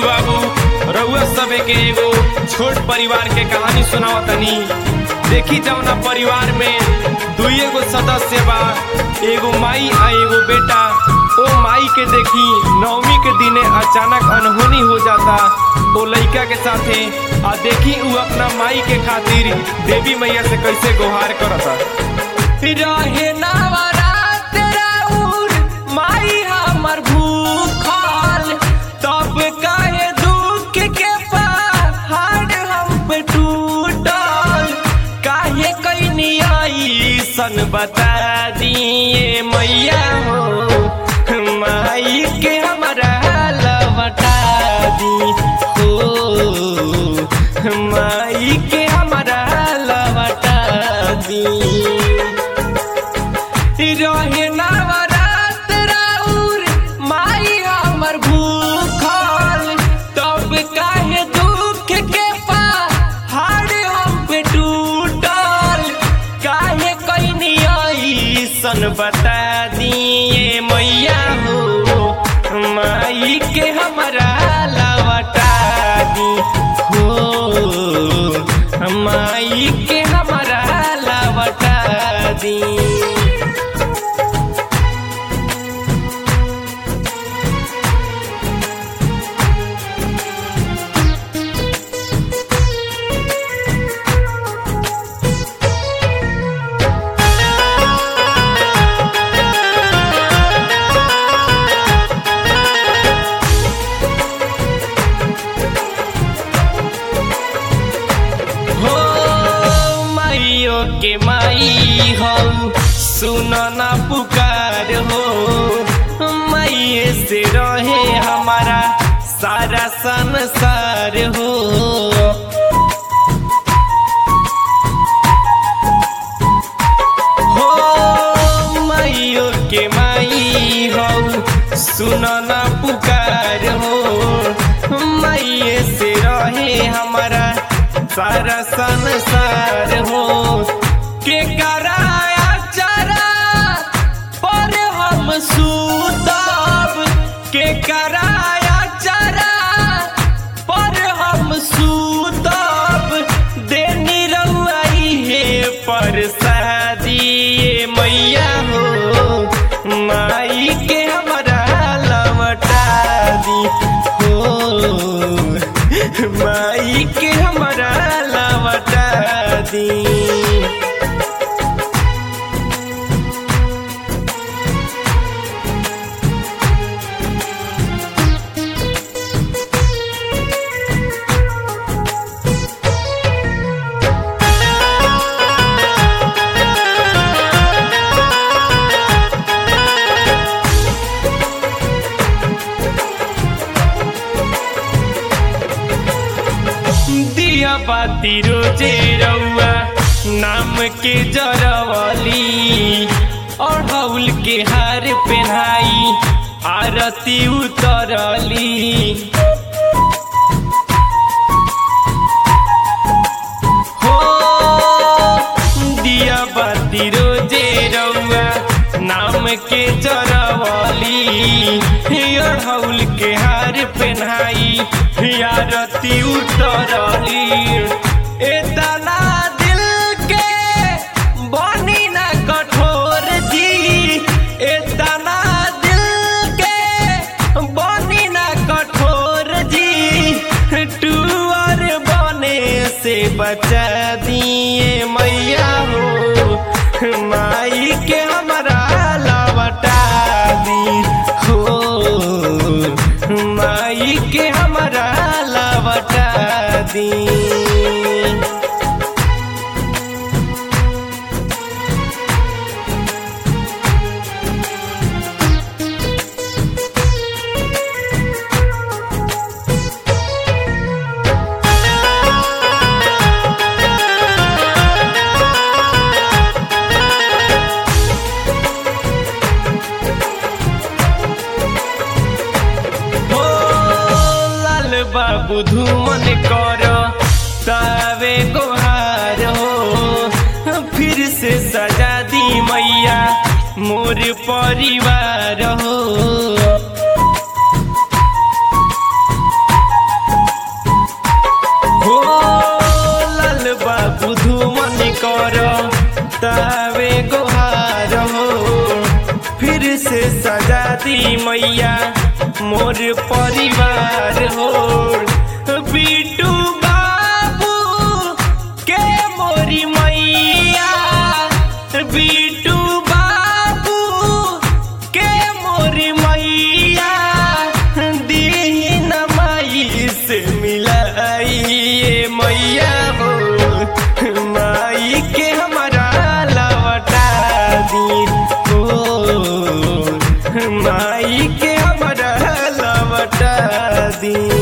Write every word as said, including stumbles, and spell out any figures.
बाबू रउआ सबे के एगो छोट परिवार के कहानी सुनाओ तनी। देखी जवना परिवार में दुइये गो सदस्य बा, एगो माई आ एगो बेटा। ओ माई के देखी नवमी के दिने अचानक अनहोनी हो जाता ओ लइका के साथे। आ देखी उ अपना माई के खातिर देवी मैया से कैसे गुहार करता। रहे नवरात राउर माई हमर भूखल, तब काहे दुख के पहाड़ हम पे टूटल। काहे कैनी अइसन बता दिए मैया हो, माई के हमरा लौटा दी हो, माई के हमरा लौटा दी। रहे नवरात राउर माई हमर भूखल, तब काहे दुख के पहाड़ हम पे टूटल। काहे कैनी अइसन बता दिए मैया हो, माई के हमरा लौटा दी हो, माई के हमरा लौटा दी। के माई हो सुन ना पुकार हो, माई से रहे हमारा सारा संसार हो। हो माइयो के माई हो सुन ना पुकार हो, माई से रहे हमारा सारा संसार हो। के कराया चरा पर हम सूतब, के कराया चरा पर हम सूतब। देनी रउआई है परसादी मैया हो, माई के हमरा लौटा दी हो, माई के हमरा लौटा दी। दिया बाती रोजे रउआ नाम के जरवली, अढ़ौल के हार पहनाई आरती उतरली। हो दिया बाती रोजे रउआ नाम के जरवली, अढ़ौल के हार पहनाई आरती उतरली। एतना दिल के बनी ना कठोर जी, एतना दिल के बनी ना कठोर जी। टूअर बने से बचा दिए मैया हो, माई के हमरा लौटा दी हो, माई के हमरा लौटा दी। बाबू धूमन कर तावे गोहार हो, फिर से सजा दी मैया मोर परिवार हो। तावे गोहार हो फिर से सजा दी मैया मोर परिवार हो बीटू बाबू के मोरी मैया बीटू बाबू के मोरी मैया दीन माई से मिलाइए मैया हो माई के हमारा लौटा दी ओ माई के हमारा लौटा दी।